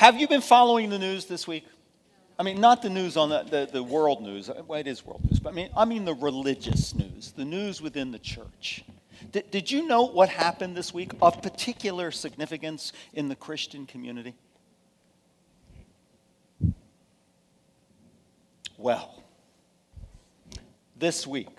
Have you been following the news this week? I mean, not the news on the world news. Well, it is world news, but I mean the religious news, the news within the church. Did you know what happened this week of particular significance in the Christian community? Well, this week,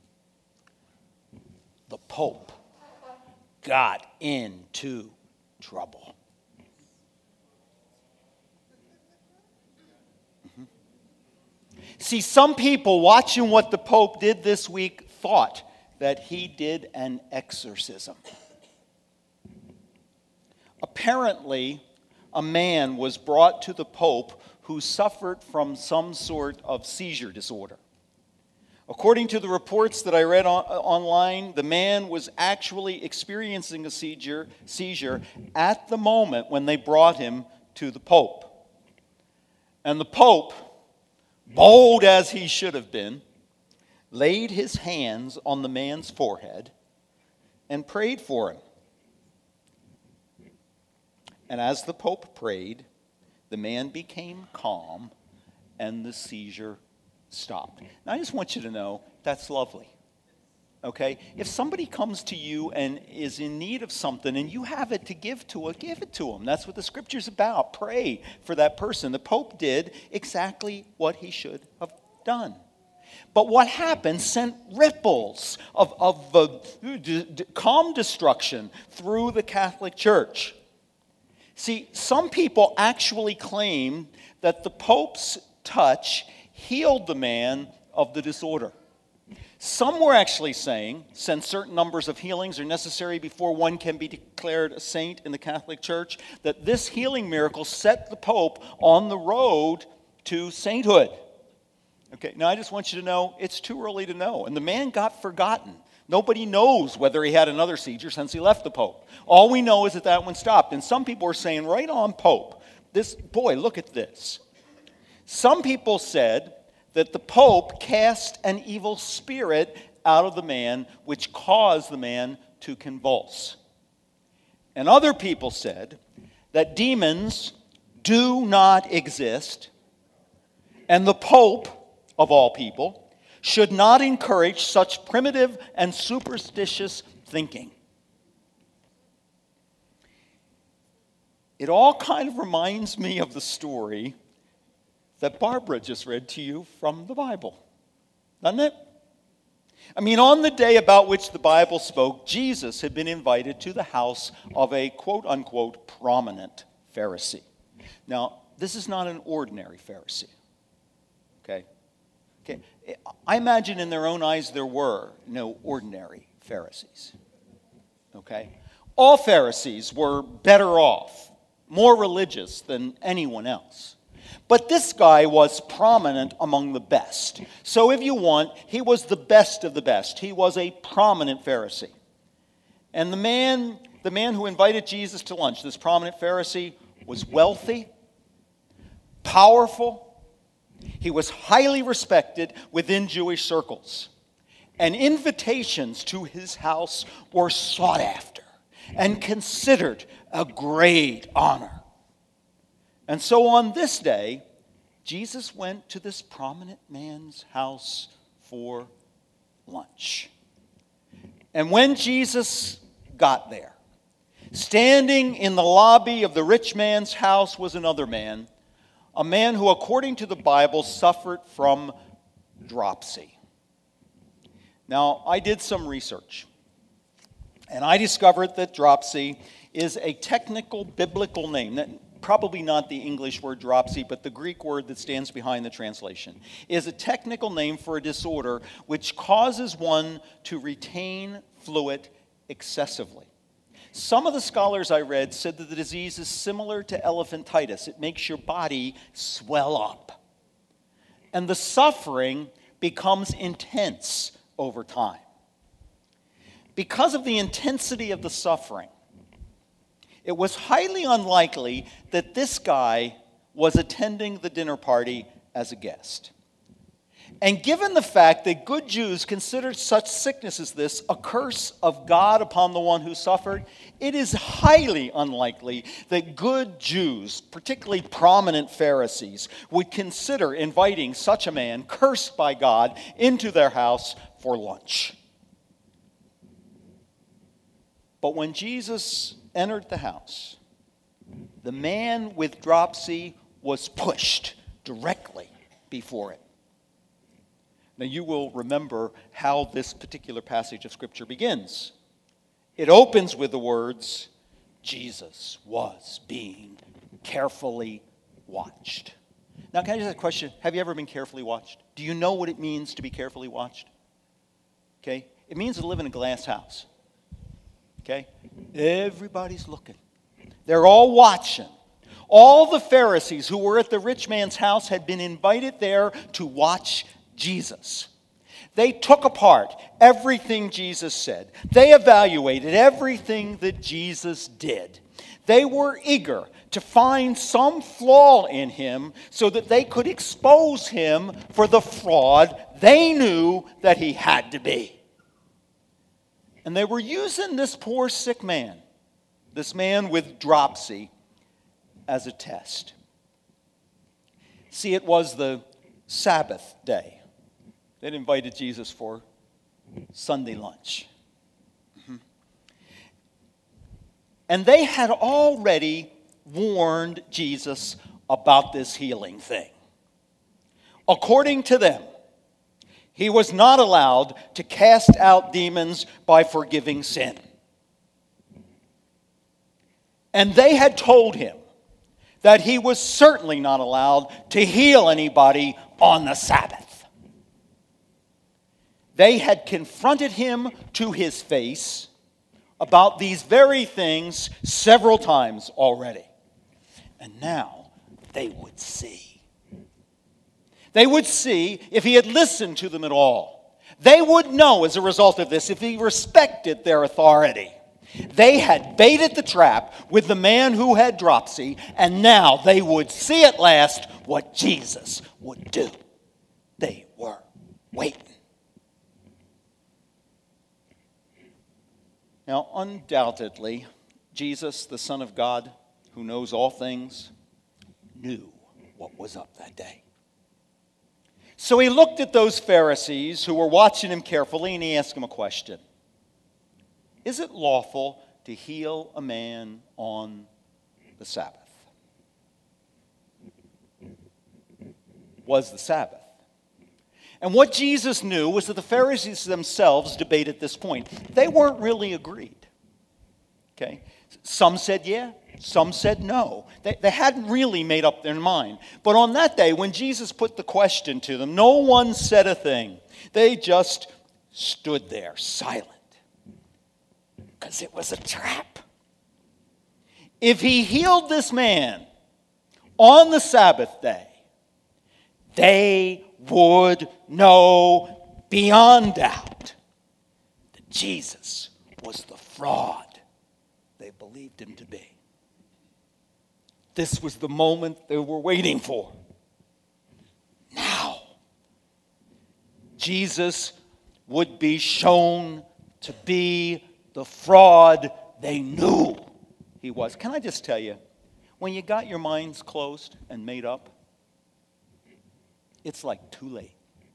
the Pope got into trouble. See, some people watching what the Pope did this week thought that he did an exorcism. Apparently, a man was brought to the Pope who suffered from some sort of seizure disorder. According to the reports that I read online, the man was actually experiencing a seizure at the moment when they brought him to the Pope. And the Pope, bold as he should have been, laid his hands on the man's forehead and prayed for him. And as the Pope prayed, the man became calm and the seizure stopped. Now, I just want you to know that's lovely. Okay? If somebody comes to you and is in need of something and you have it to give to it, give it to them. That's what the Scripture's about. Pray for that person. The Pope did exactly what he should have done. But what happened sent ripples of calm destruction through the Catholic Church. See, some people actually claim that the Pope's touch healed the man of the disorder. Some were actually saying, since certain numbers of healings are necessary before one can be declared a saint in the Catholic Church, that this healing miracle set the Pope on the road to sainthood. Okay, now I just want you to know, it's too early to know. And the man got forgotten. Nobody knows whether he had another seizure since he left the Pope. All we know is that that one stopped. And some people are saying, right on, Pope. Boy, look at this. Some people said that the Pope cast an evil spirit out of the man, which caused the man to convulse. And other people said that demons do not exist, and the Pope, of all people, should not encourage such primitive and superstitious thinking. It all kind of reminds me of the story that Barbara just read to you from the Bible, doesn't it? I mean, on the day about which the Bible spoke, Jesus had been invited to the house of a quote-unquote prominent Pharisee. Now, this is not an ordinary Pharisee, okay? I imagine in their own eyes there were no ordinary Pharisees, okay? All Pharisees were better off, more religious than anyone else. But this guy was prominent among the best. So if you want, he was the best of the best. He was a prominent Pharisee. And the man who invited Jesus to lunch, this prominent Pharisee, was wealthy, powerful. He was highly respected within Jewish circles. And invitations to his house were sought after and considered a great honor. And so on this day, Jesus went to this prominent man's house for lunch. And when Jesus got there, standing in the lobby of the rich man's house was another man, a man who, according to the Bible, suffered from dropsy. Now, I did some research, and I discovered that dropsy is a technical biblical name. Probably not the English word dropsy, but the Greek word that stands behind the translation, is a technical name for a disorder which causes one to retain fluid excessively. Some of the scholars I read said that the disease is similar to elephantitis. It makes your body swell up. And the suffering becomes intense over time. Because of the intensity of the suffering, it was highly unlikely that this guy was attending the dinner party as a guest. And given the fact that good Jews considered such sickness as this a curse of God upon the one who suffered, it is highly unlikely that good Jews, particularly prominent Pharisees, would consider inviting such a man, cursed by God, into their house for lunch. But when Jesus entered the house, the man with dropsy was pushed directly before it. Now, you will remember how this particular passage of Scripture begins. It opens with the words, Jesus was being carefully watched. Now, can I just ask a question? Have you ever been carefully watched? Do you know what it means to be carefully watched? Okay? It means to live in a glass house. Okay? Everybody's looking. They're all watching. All the Pharisees who were at the rich man's house had been invited there to watch Jesus. They took apart everything Jesus said. They evaluated everything that Jesus did. They were eager to find some flaw in him so that they could expose him for the fraud they knew that he had to be. And they were using this poor sick man, this man with dropsy, as a test. See, it was the Sabbath day. They'd invited Jesus for Sunday lunch. And they had already warned Jesus about this healing thing. According to them, he was not allowed to cast out demons by forgiving sin. And they had told him that he was certainly not allowed to heal anybody on the Sabbath. They had confronted him to his face about these very things several times already. And now they would see. They would see if he had listened to them at all. They would know as a result of this if he respected their authority. They had baited the trap with the man who had dropsy, and now they would see at last what Jesus would do. They were waiting. Now, undoubtedly, Jesus, the Son of God, who knows all things, knew what was up that day. So he looked at those Pharisees who were watching him carefully, and he asked them a question. Is it lawful to heal a man on the Sabbath? Was the Sabbath. And what Jesus knew was that the Pharisees themselves debated this point. They weren't really agreed. Okay? Some said yeah, some said no. They hadn't really made up their mind. But on that day, when Jesus put the question to them, no one said a thing. They just stood there silent. Because it was a trap. If he healed this man on the Sabbath day, they would know beyond doubt that Jesus was the fraud they believed him to be. This was the moment they were waiting for. Now, Jesus would be shown to be the fraud they knew he was. Can I just tell you, when you got your minds closed and made up, it's like too late.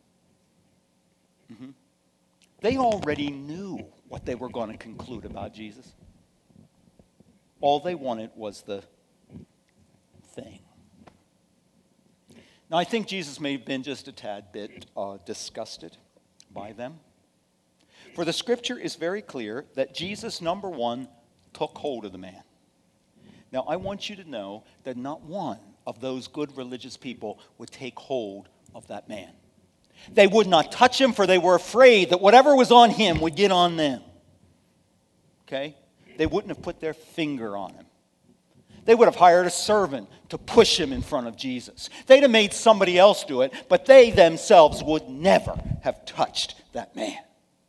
They already knew what they were going to conclude about Jesus. All they wanted was the thing. Now, I think Jesus may have been just a tad bit disgusted by them. For the scripture is very clear that Jesus, number one, took hold of the man. Now, I want you to know that not one of those good religious people would take hold of that man. They would not touch him, for they were afraid that whatever was on him would get on them. Okay? They wouldn't have put their finger on him. They would have hired a servant to push him in front of Jesus. They'd have made somebody else do it, but they themselves would never have touched that man.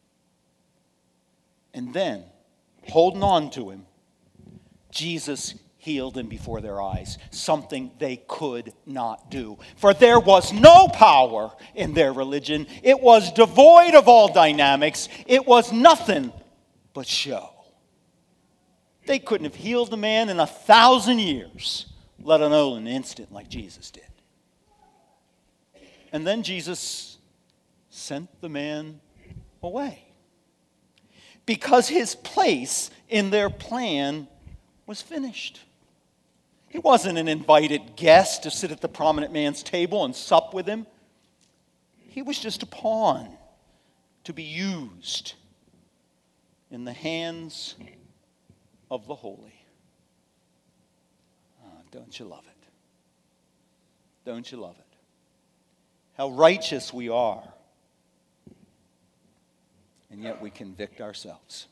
And then, holding on to him, Jesus healed him before their eyes, something they could not do. For there was no power in their religion. It was devoid of all dynamics. It was nothing but show. They couldn't have healed the man in 1,000 years, let alone an instant like Jesus did. And then Jesus sent the man away, because his place in their plan was finished. He wasn't an invited guest to sit at the prominent man's table and sup with him. He was just a pawn to be used in the hands of the holy. Oh, don't you love it? Don't you love it? How righteous we are, and yet we convict ourselves.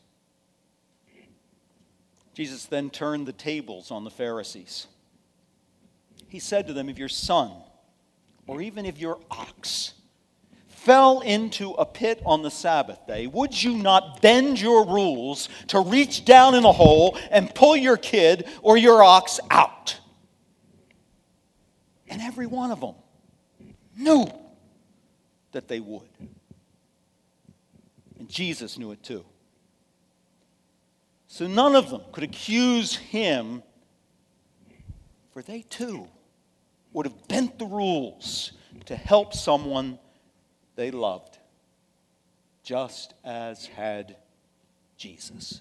Jesus then turned the tables on the Pharisees. He said to them, if your son, or even if your ox, fell into a pit on the Sabbath day, would you not bend your rules to reach down in the hole and pull your kid or your ox out? And every one of them knew that they would. And Jesus knew it too. So none of them could accuse him, for they too would have bent the rules to help someone they loved, just as had Jesus.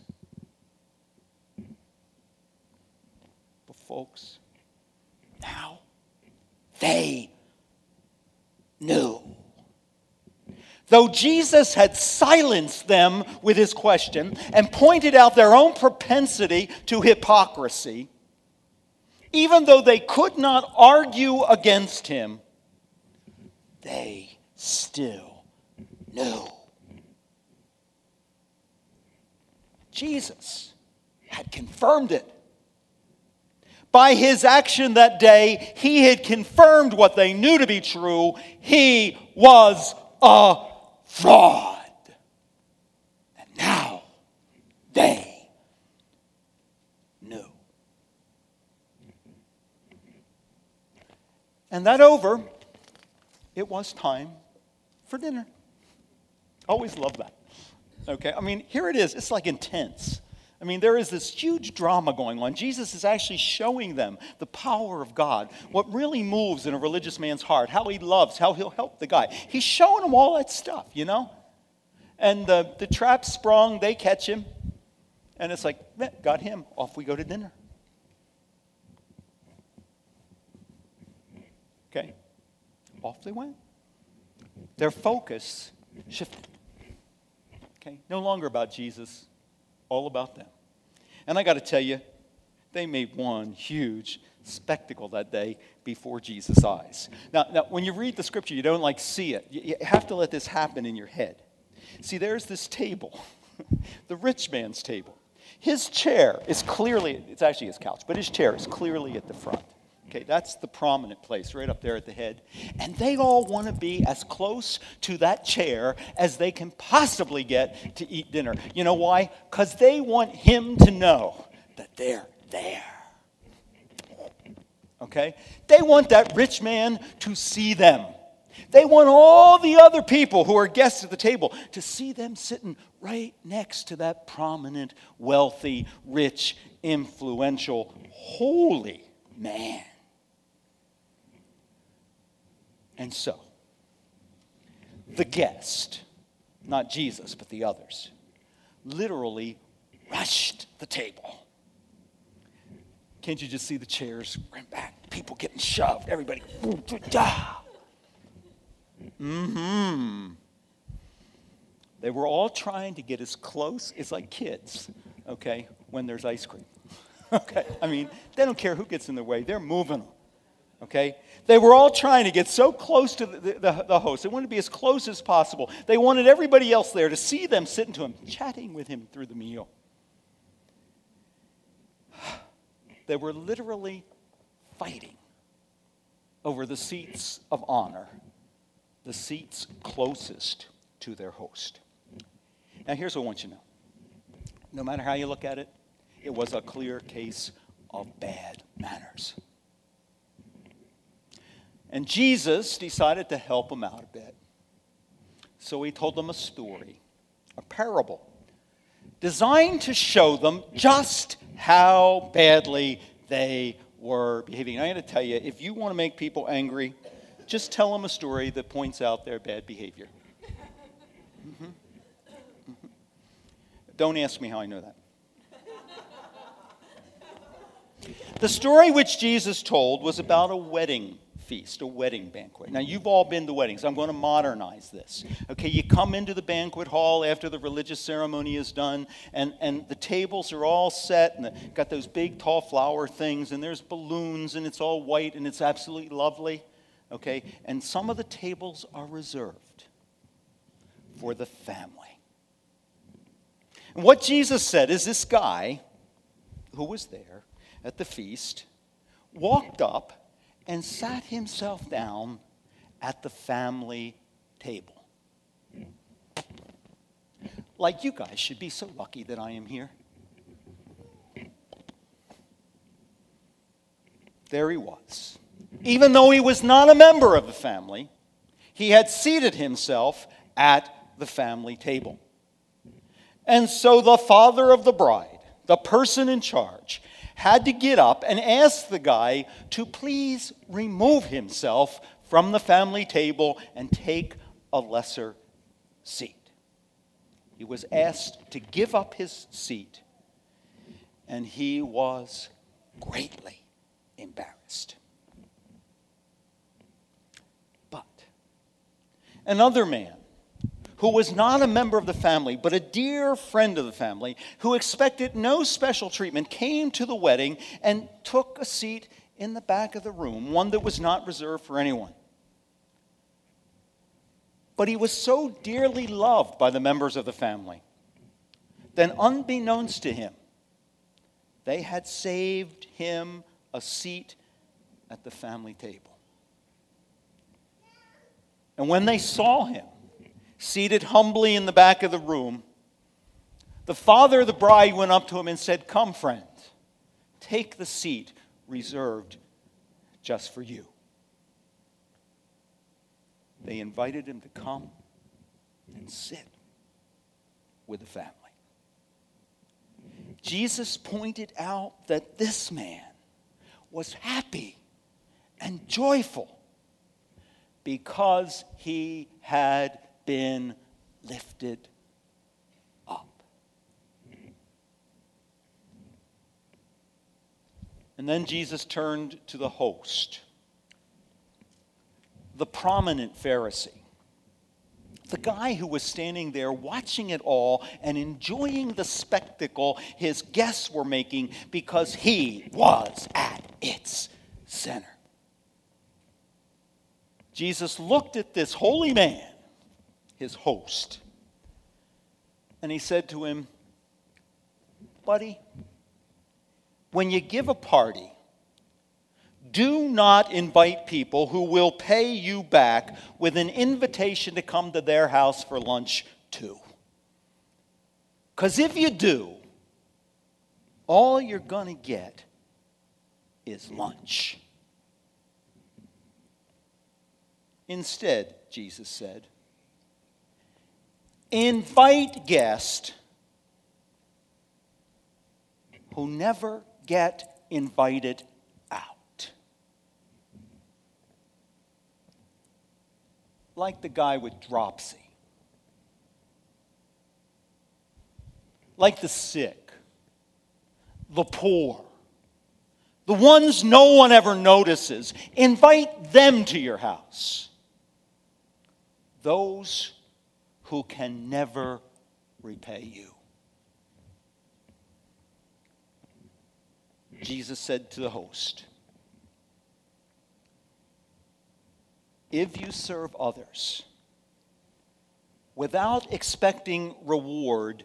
But folks, now they knew. Though Jesus had silenced them with his question and pointed out their own propensity to hypocrisy, even though they could not argue against him, they still knew. Jesus had confirmed it. By his action that day, he had confirmed what they knew to be true. He was a fraud. And now they knew. And that over, it was time for dinner. Always love that. Okay, I mean, here it is. It's like intense. I mean, there is this huge drama going on. Jesus is actually showing them the power of God, what really moves in a religious man's heart, how he loves, how he'll help the guy. He's showing them all that stuff, you know? And the trap's sprung, they catch him, and it's like, got him, off we go to dinner. Okay, off they went. Their focus shifted. Okay, no longer about Jesus, all about them. And I got to tell you, they made one huge spectacle that day before Jesus' eyes. Now, when you read the scripture, you don't like see it. You have to let this happen in your head. See, there's this table, the rich man's table. His chair is clearly, it's actually his couch, but his chair is clearly at the front. Okay, that's the prominent place right up there at the head. And they all want to be as close to that chair as they can possibly get to eat dinner. You know why? Because they want him to know that they're there. Okay? They want that rich man to see them. They want all the other people who are guests at the table to see them sitting right next to that prominent, wealthy, rich, influential, holy man. And so, the guest, not Jesus, but the others, literally rushed the table. Can't you just see the chairs right back? People getting shoved, everybody. They were all trying to get as close. It's like kids, okay, when there's ice cream. Okay, I mean, they don't care who gets in their way. They're moving them. Okay? They were all trying to get so close to the host. They wanted to be as close as possible. They wanted everybody else there to see them sitting to him, chatting with him through the meal. They were literally fighting over the seats of honor, the seats closest to their host. Now, here's what I want you to know. No matter how you look at it, it was a clear case of bad manners. And Jesus decided to help them out a bit. So he told them a story, a parable, designed to show them just how badly they were behaving. And I got to tell you, if you want to make people angry, just tell them a story that points out their bad behavior. Don't ask me how I know that. The story which Jesus told was about a wedding feast, a wedding banquet. Now, you've all been to weddings. I'm going to modernize this. Okay, you come into the banquet hall after the religious ceremony is done, and the tables are all set, and they've got those big, tall flower things, and there's balloons, and it's all white, and it's absolutely lovely. Okay, and some of the tables are reserved for the family. And what Jesus said is this guy who was there at the feast walked up and sat himself down at the family table. Like you guys should be so lucky that I am here. There he was. Even though he was not a member of the family, he had seated himself at the family table. And so the father of the bride, the person in charge, had to get up and ask the guy to please remove himself from the family table and take a lesser seat. He was asked to give up his seat, and he was greatly embarrassed. But another man, who was not a member of the family, but a dear friend of the family, who expected no special treatment, came to the wedding and took a seat in the back of the room, one that was not reserved for anyone. But he was so dearly loved by the members of the family, then unbeknownst to him, they had saved him a seat at the family table. And when they saw him, seated humbly in the back of the room, the father of the bride went up to him and said, "Come, friend, take the seat reserved just for you." They invited him to come and sit with the family. Jesus pointed out that this man was happy and joyful because he had been lifted up. And then Jesus turned to the host, the prominent Pharisee, the guy who was standing there watching it all and enjoying the spectacle his guests were making because he was at its center. Jesus looked at this holy man, his host, and he said to him, "Buddy, when you give a party, do not invite people who will pay you back with an invitation to come to their house for lunch too. Because if you do, all you're going to get is lunch." Instead, Jesus said, invite guests who never get invited out. Like the guy with dropsy. Like the sick. The poor. The ones no one ever notices. Invite them to your house. Those who can never repay you. Jesus said to the host, if you serve others without expecting reward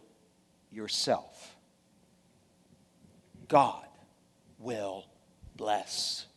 yourself, God will bless